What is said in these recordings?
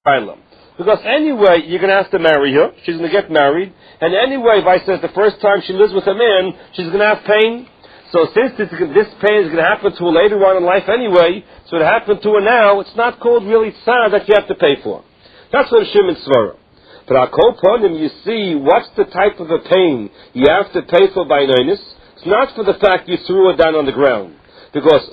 Because anyway, you're going to have to marry her. She's going to get married. And anyway, if I says the first time she lives with a man, she's going to have pain. So since this pain is going to happen to her later on in life anyway, so it happened to her now, it's not called really tzar that you have to pay for. That's what Shimon Svara. But I'll call upon him, you see, what's the type of a pain you have to pay for by Noinis? It's not for the fact you threw her down on the ground. Because,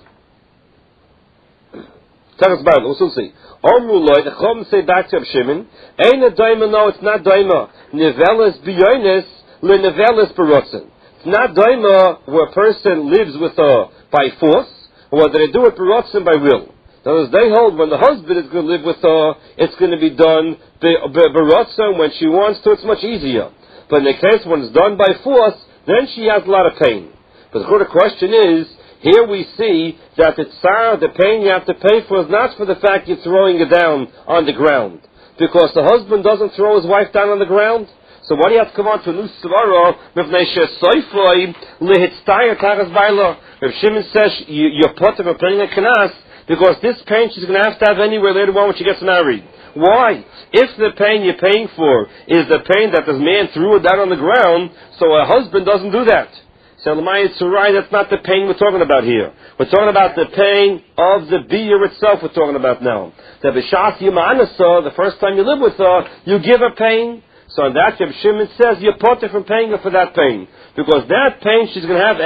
we'll see. The Chum say back to Shimon, Ein a daima, no, it's not daima. Nevelis biyonis, le nevelis barotzen. It's not daima where a person lives with her by force, or whether they do it barotzen by will. In other words, they hold when the husband is going to live with her, it's going to be done barotzen when she wants to, it's much easier. But in the case when it's done by force, then she has a lot of pain. But the question is, here we see that the tsar, the pain you have to pay for, is not for the fact you're throwing it down on the ground. Because the husband doesn't throw his wife down on the ground. So why do you have to come on to a new svara? If Shimon says you're put of a paying a kanas, because this pain she's going to have anywhere later on when she gets married. Why? If the pain you're paying for is the pain that this man threw it down on the ground, so a husband doesn't do that. So that's not the pain we're talking about here. We're talking about the pain of the beer itself we're talking about now. The B'shas Yimanasa, the first time you live with her, you give her pain. So in that, Shimon says you're put from paying her for that pain. Because that pain she's going to have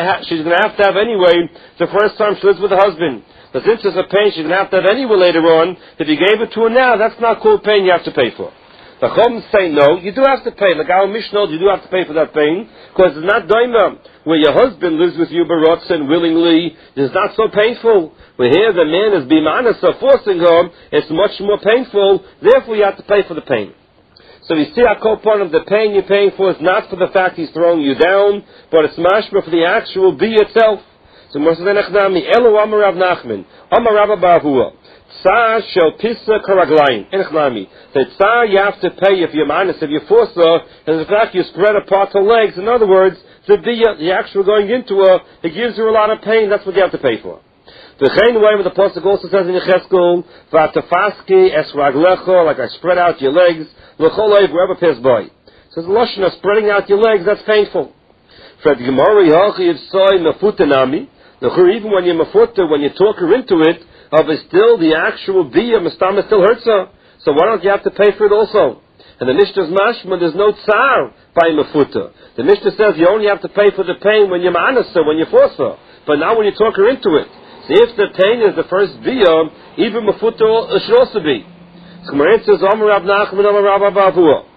anyway the first time she lives with her husband. But since it's a pain she's going to have anyway later on, if you gave it to her now, that's not called pain you have to pay for. The Chum say no, you do have to pay. Like our Mishnah, you do have to pay for that pain, because it's not daima. Where your husband lives with you barotzen willingly, it's not so painful. Where here the man is bimanasa, forcing her, it's much more painful, therefore you have to pay for the pain. So we see our part of the pain you're paying for is not for the fact he's throwing you down, but it's mashma for the actual bee itself. So Moshe Nachnami, Elo Amar Rav Nachman, Amar Rav Barhua. Tsar shel pisa karaglaim. Enechnami. The tsar you have to pay if you're minus, if you're forced her, and the fact you spread apart her legs. In other words, the actual going into her, it gives her a lot of pain. That's what you have to pay for. The chain way with the pasuk also says in Yecheskel, v'atafaski es raglecha, like I spread out your legs, l'cholev wherever pass by. So the lashon of spreading out your legs, that's painful. For the Gemara Yachiv soy mefutanami. Even when you're mefuta, when you talk her into it, of it still the actual biyah mistama still hurts her. So why don't you have to pay for it also? And the Mishnah's mashma, there's no tsar by mefuta. The Mishnah says you only have to pay for the pain when you're ma'anasa, when you force her. But now when you talk her into it, so if the pain is the first biyah, even mefuta should also be. So Gemara says, Amar Rav Nachman, Amar Rav Avua.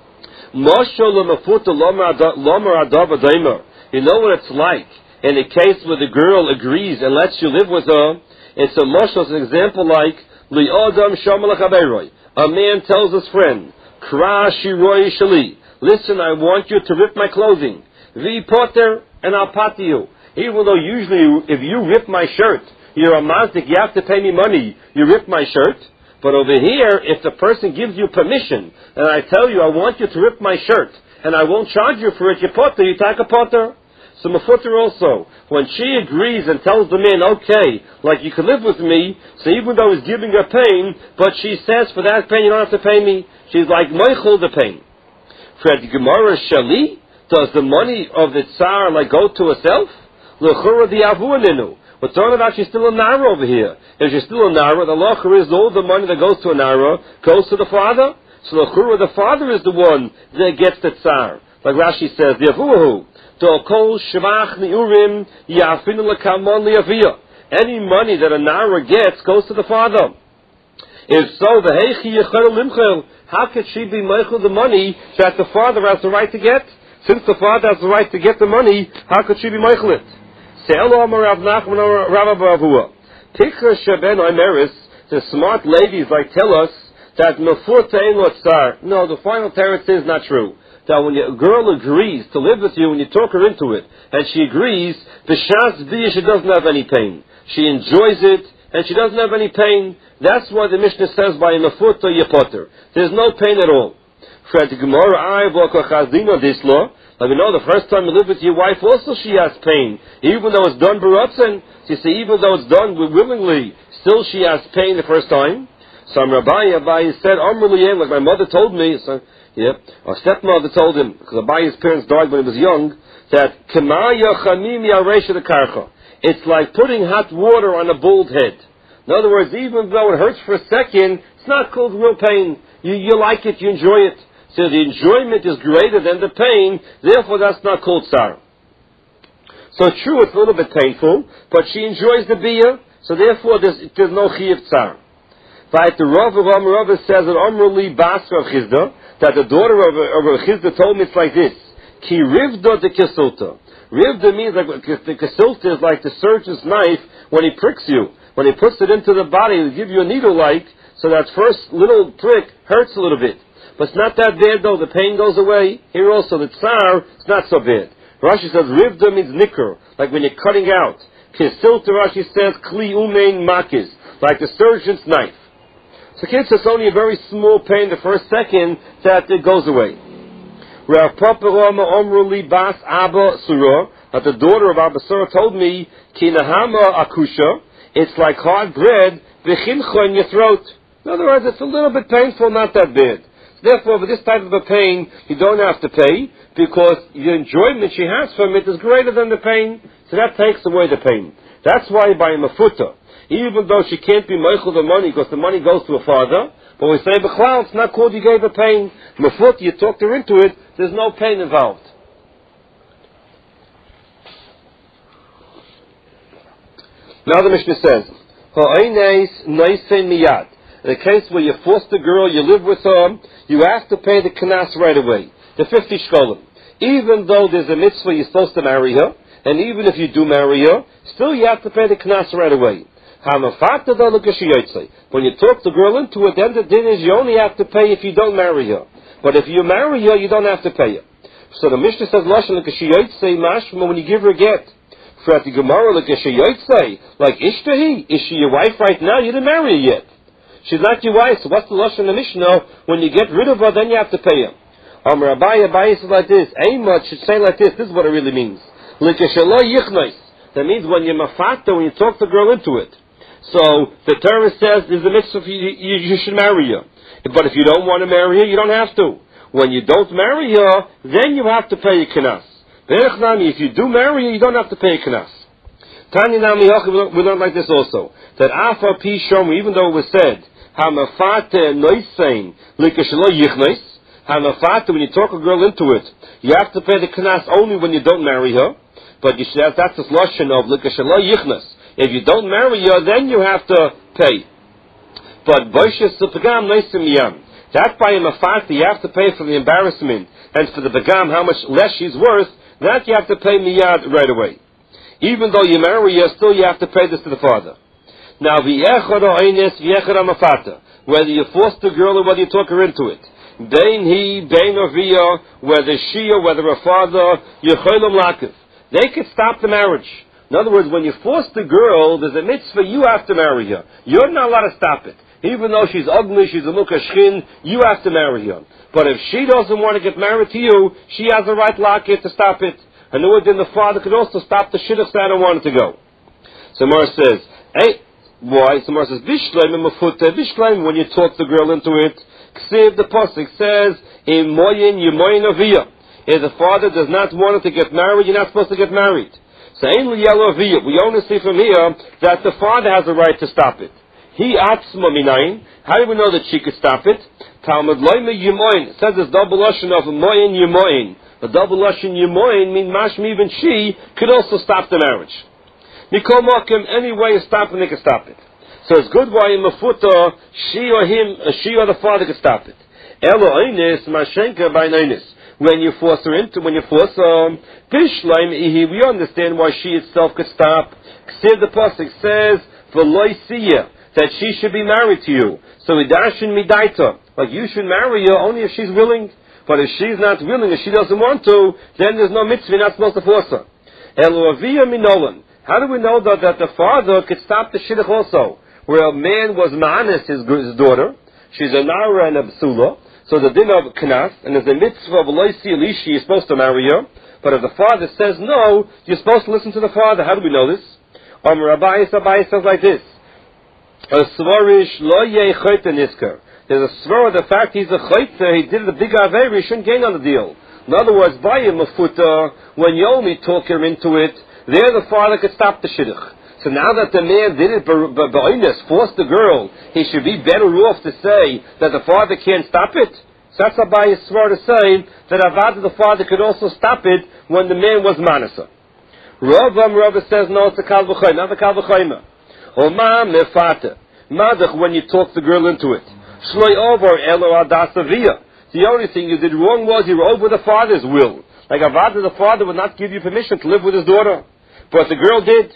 Moshe lemefuta lomar adava daimer. You know what it's like in a case where the girl agrees and lets you live with her. It's a mashal, an example like li'odam shamalach abeiroi. A man tells his friend, Kra shiroi shali. Listen, I want you to rip my clothing. Vi poter, and I'll pot you. Even though usually if you rip my shirt, you're a mazdik, you have to pay me money. You rip my shirt. But over here, if the person gives you permission, and I tell you I want you to rip my shirt, and I won't charge you for it, you poter, you take a poter. So Mefuter also, when she agrees and tells the man, okay, like you can live with me, so even though he's giving her pain, but she says, for that pain you don't have to pay me, she's like, Meichel the pain. For the Gemara Shali, does the money of the Tsar like go to herself? L'chura the Avuaninu. We're talking about she's still a Nara over here. If she's still a Nara, the L'chura is all the money that goes to a Nara goes to the father. So L'chura, the father is the one that gets the Tsar. Like Rashi says, the Avuahu. Any money that a Nara gets goes to the father. If so, how could she be meichel the money that the father has the right to get? Since the father has the right to get the money, how could she be meichel it? The smart ladies like tell us that no, the final teretz is not true. That when a girl agrees to live with you and you talk her into it, and she agrees, the shas biyah, she doesn't have any pain. She enjoys it, and she doesn't have any pain. That's why the Mishnah says by mefuta yepoter. There's no pain at all. Like we know, the first time you live with your wife, also she has pain. Even though it's done baratzen, you see, even though it's done willingly, still she has pain the first time. So Abaye said, like my mother told me, so, our stepmother told him, because Abaye's parents died when he was young, that it's like putting hot water on a bald head. In other words, even though it hurts for a second, it's not called real pain. You like it, you enjoy it. So the enjoyment is greater than the pain, therefore that's not called tsar. So true, it's a little bit painful, but she enjoys the biyah, so therefore there's no chiyuv tsar. But the Rav says that Amruli Bas Rav Chizda, that the daughter of Rav Chizda told me it's like this. Ki rivda de kesulta. Rivda means like the kesulta is like the surgeon's knife when he pricks you. When he puts it into the body, he'll give you a needle like, so that first little prick hurts a little bit. But it's not that bad though, the pain goes away. Here also, the tsar, it's not so bad. Rashi says rivda means nicker, like when you're cutting out. Kesulta, Rashi says, kli umein makis, like the surgeon's knife. So kids, it's only a very small pain the first second that it goes away. Rav Papa Rama Omruli Bas Abba Surah, that the daughter of Abba Surah told me, Ki Nahama Akusha, it's like hard bread, v'chincha in your throat. In other words, it's a little bit painful, not that bad. Therefore, for this type of a pain, you don't have to pay, because the enjoyment she has from it is greater than the pain, so that takes away the pain. That's why by a mafuta, even though she can't be meichel the money, because the money goes to her father, but we say, b'chlal, it's not called you gave her pain. Mafuta, you talked her into it, there's no pain involved. Now the Mishnah says, in the case where you forced the girl, you live with her, you have to pay the kanas right away, the 50 shkolim. Even though there's a mitzvah, you're supposed to marry her, and even if you do marry her, still you have to pay the kanas right away. When you talk the girl into it, then the din is you only have to pay if you don't marry her. But if you marry her, you don't have to pay her. So the Mishnah says, when you give her a get, like Ishtahi, is she your wife right now? You didn't marry her yet. She's not your wife, so what's the Lashon of the Mishnah? When you get rid of her, then you have to pay her. Abaye says like this, Eimot should say like this is what it really means. That means when you're mafata, when you talk the girl into it. So the Torah says there's a mitzvah you should marry her. But if you don't want to marry her, you don't have to. When you don't marry her, then you have to pay a kanas. If you do marry her, you don't have to pay a kanas. Tanya Nami, we learned like this also. That Afa Pi Shom, even though it was said, Hamafate Noisein, Likashalo Yichnois, Hamafate, when you talk a girl into it, you have to pay the kanas only when you don't marry her. But you should have, that's the lashon of Likashalo Yichnois. If you don't marry her, then you have to pay. But Boishas Pagam Noisim Yam. That by a mafata, you have to pay for the embarrassment, and for the begam, how much less she's worth, that you have to pay miyad right away. Even though you marry her, still you have to pay this to the father. Now, whether you force the girl or whether you talk her into it, whether she or whether her father, they could stop the marriage. In other words, when you force the girl, there's a mitzvah, you have to marry her. You're not allowed to stop it. Even though she's ugly, she's a mukashkin, you have to marry her. But if she doesn't want to get married to you, she has the right locket to stop it. And then the father could also stop the shidduch that I don't want it to go. So Mara says, why? So Mara says, Bishleim, when you talk the girl into it, Ksiv, the pasuk says, if the father does not want her to get married, you're not supposed to get married. So we only see from here that the father has the right to stop it. He atzma minayin. How do we know that she could stop it? Talmud loyme yimoin. It says this double lashon of moyin yimoin. The double lashon yimoin means mashmi even she could also stop the marriage. Mikol mokim, any way of stopping, they can stop it. So it's good why in mafuta she or him, she or the father could stop it. Elo einis mashenka by neinis. When you force her into, when you force her, pishleim ihi, we understand why she itself could stop. Ksiv the pasuk says v'loy siyah, that she should be married to you. So idashin midaita, like you should marry her only if she's willing. But if she's not willing, if she doesn't want to, then there's no mitzvah, you're not supposed to force her. Eloavia minolan. How do we know that the father could stop the shidduch also? Where a man was ma'anis his daughter, she's a nara and a b'sula, so the din of knas, and there's a mitzvah of loisi elishi, you're supposed to marry her. But if the father says no, you're supposed to listen to the father. How do we know this? Abaye says like this. A svarish lo ye chayta nisker. There's a svar of the fact he's a chayta, he did the big aveir, he shouldn't gain on the deal. In other words, by a mafuta, when Yomi took her into it, there the father could stop the shidduch. So now that the man did it ba'inus, forced the girl, he should be better off to say that the father can't stop it. So that's Abaye's svar to say that Avad the father could also stop it when the man was manasa. Rava says no, it's a kal v'chayma, not a kal v'chayma. Oma mefata. Madach when you talk the girl into it. Shloi over elo adasavia. The only thing you did wrong was you were over the father's will. Like Avad the father would not give you permission to live with his daughter. But the girl did.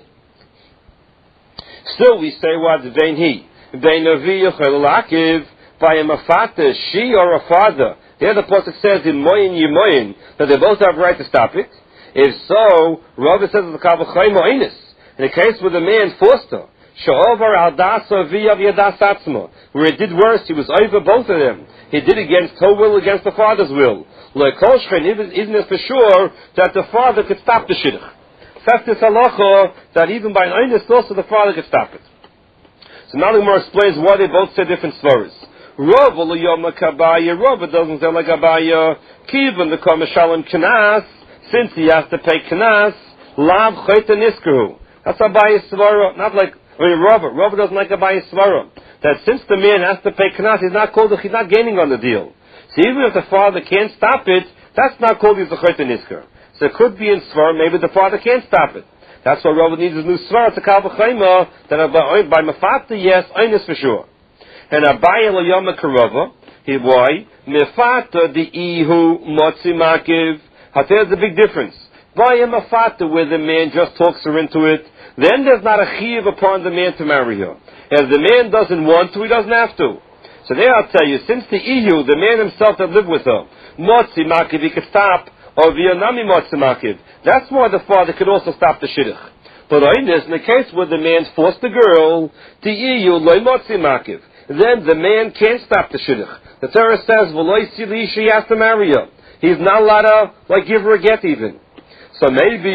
Still we say what vein he. Vein aviyah chelakiv. By a mafata, she or a father. There the pasuk says in moyin yimoyin that they both have a right to stop it. If so, Rava says the kavachayim oinis. In the case where the man forced her, she'over al dasa v'yav yadas atzma, where it did worse, he was over both of them. He did against her will, against the father's will. Le'kolshchen, isn't it for sure that the father could stop the shidduch? That's this halacha that even by an oinis also the father could stop it. So now the Gemara explains why they both say different stories. Rava l'yoma kabaya. Rava doesn't say like Abaya. Kivan the komishalim kanas. Since he has to pay kanas, lav chayta niskahu. That's Abaya's svara. Not like Rava. Rava doesn't like Abaya's svara. That since the man has to pay kanas, he's not gaining on the deal. So even if the father can't stop it, that's not called he's a chayta niskar. So it could be in svara. Maybe the father can't stop it. That's why Rava needs a new svara to kal v'chayma. That by mafata, yes, einus for sure. And Abaya l'yoma karova, why? Mefata the ihu motzi makiv. There's a big difference. By a mafata, where the man just talks her into it, then there's not a chiyuv upon the man to marry her. If the man doesn't want to, he doesn't have to. So there I'll tell you, since the ihu, the man himself that lived with her, motzi makiv, he could stop, or v'yanami motzi makiv. That's why the father could also stop the shidduch. But in the case where the man forced the girl, the ihu loy motzi makiv, then the man can't stop the shidduch. The Torah says, "V'loy sili," she has to marry her. He's not allowed to give her a get even. So maybe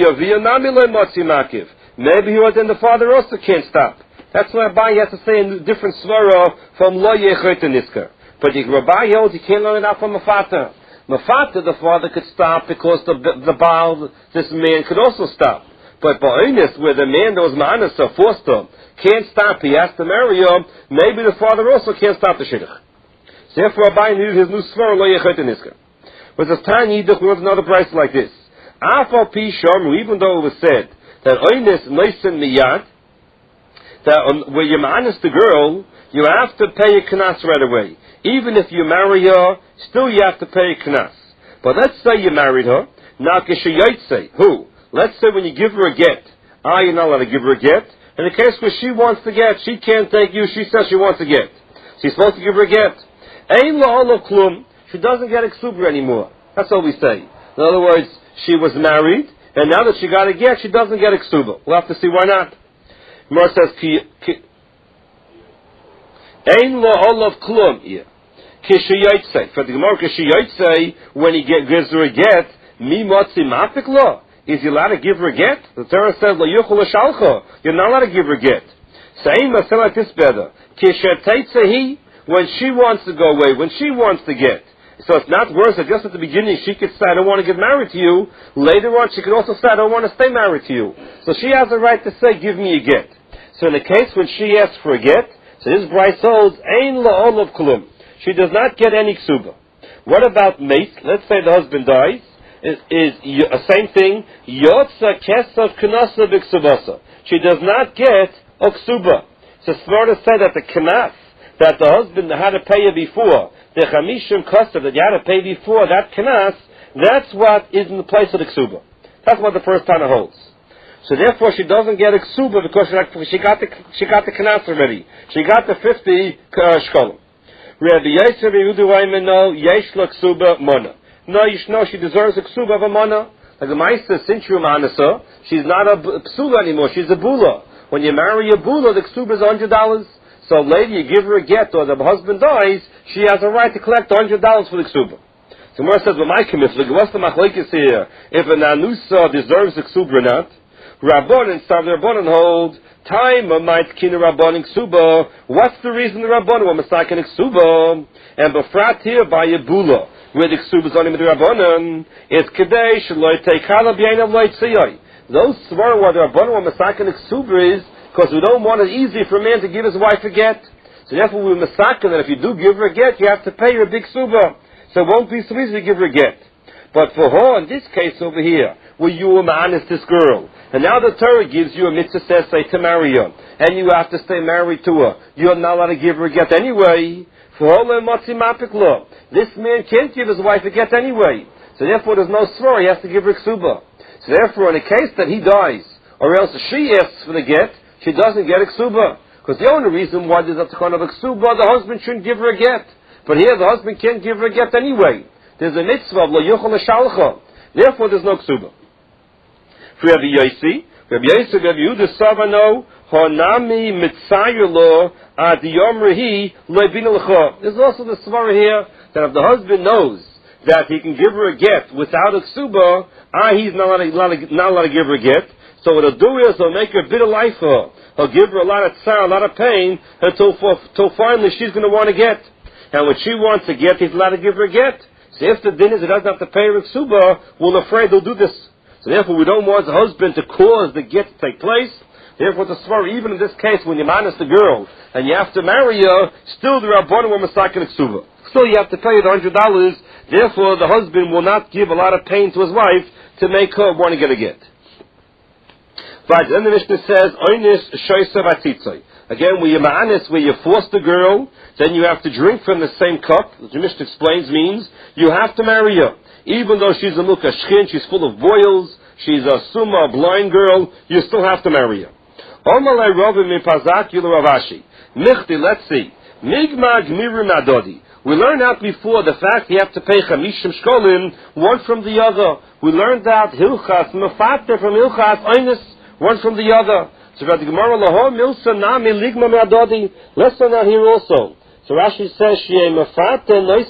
maybe he was in the father also can't stop. That's why Abaye has to say a different svara from lo yechot nisker. But Abaye holds he can't learn it out from Mafata. Mafata, the father could stop because the Baal, this man, could also stop. But Ba'inus, where the man that was ma'anasa forced him, can't stop, he has to marry him, maybe the father also can't stop the shidduch. So therefore Abaye needed his new svara lo yechot nisker. But the tiny yidduch, we have another price like this. Afal pi shamru, even though it was said that oines noisen miyad, that where you ma'anis the girl, you have to pay a knas right away. Even if you marry her, still you have to pay a knas. But let's say you married her, now kishayotzei, who? Let's say when you give her a get, you're not allowed to give her a get. In the case where she wants to get, she can't take you, she says she wants to get. She's supposed to give her a get. Ein la'olav klum, she doesn't get exuber anymore. That's all we say. In other words, she was married, and now that she got a get, she doesn't get exuber. We'll have to see why not. Gemara says, Ein la'olav klum. Kishayotzei. For the Gemara, kishayotzei, when he gives her a get, mi motzi mafik lo. Is he allowed to give her a get? The Torah says, la yuchol l'shalcha. You're not allowed to give her a get. Same as like this better. Kishayotzei, when she wants to go away, when she wants to get. So it's not worse that just at the beginning she could say, I don't want to get married to you. Later on she could also say, I don't want to stay married to you. So she has the right to say, give me a get. So in the case when she asks for a get, so this Bryce holds, Ein la'olav klum. She does not get any ksuba. What about mate? Let's say the husband dies. Is a same thing. Yotza kesav knasa b'ksubasa. She does not get a ksuba. So Svarta said that the knas that the husband had to pay her before, the chamishim kostav that you had to pay before that knas, that's what is in the place of the ksuba. That's what the first Tana holds. So therefore, she doesn't get a ksuba because she got the knas already. She got the 50 shkolim. Rabbi Yosef Yehuda Waimeno yesh la ksuba mona. No, she deserves a ksuba of a mona. Like the Meister, since you're manasa, she's not a psula anymore. She's a bula. When you marry a bula, the ksuba is $100. So later you give her a get, or the husband dies, she has a right to collect $100 for the ksuba. So Gemara says, "Well, my commitment, what's the machlekes here? If an anusa deserves the ksuba or not?" Rabbanan, some Rabbanan hold, time might kina Rabbanan ksuba. What's the reason the Rabbanan were masakin ksuba? And befrat here by Yebula, where the ksuba is only with the Rabbanan, it's kadesh, loy teikala b'yainav loy tziyoi. Those swear where the Rabbanan were masakin ksuba is, because we don't want it easy for a man to give his wife a get. So therefore we're masakin that if you do give her a get, you have to pay her a big ksuba. So it won't be so easy to give her a get. But for her, in this case over here, where you were honest this girl, and now the Torah gives you a mitzvah says, say, to marry her, and you have to stay married to her, you're not allowed to give her a get anyway. For her, this man can't give his wife a get anyway. So therefore there's no svara, he has to give her ksuba. So therefore in a case that he dies, or else she asks for the get, she doesn't get a ksuba. Because the only reason why there's a kind of a ksuba, the husband shouldn't give her a get. But here the husband can't give her a get anyway. There's a mitzvah of lo yuchal l'shalcha. Therefore there's no ksuba. For Rabbi Yossi, Rabbi Yehuda Savano, Honami Mitzayulo Ad Yomrehi Leibin L'cha. There's also the svara here that if the husband knows that he can give her a get without a ksuba, he's not allowed to give her a get. So what he'll do is he'll make her a bit of life for her. He'll give her a lot of tsar, a lot of pain, until finally she's going to want to get. And when she wants to get, he's allowed to give her a get. So if the din is he doesn't have to pay her a ksuba, we're afraid he'll do this. So therefore we don't want the husband to cause the get to take place. Therefore the svara, even in this case, when you manage the girl, and you have to marry her, still the Rabbanan were masakin ksuba. Still you have to pay the $100. Therefore the husband will not give a lot of pain to his wife to make her want to get a get. But then the Mishnah says, Oynish shoysa v'atzitzoi. Again, where you're ma'anis, where you force the girl, then you have to drink from the same cup. The Mishnah explains means you have to marry her. Even though she's a milka shchin, she's full of boils, she's a summa, a blind girl, you still have to marry her. Omalei rovim mipazak yulu ravashi. Michti, let's see. Migma gmirim adodi. We learned out before the fact you have to pay chamishim shkolim, one from the other. We learned out hilchas, mefater from hilchas, oynis, one from the other. So the Gemara laho milsa nami ligma me'adodi. Let's learn that here also. So Rashi says she mefater nois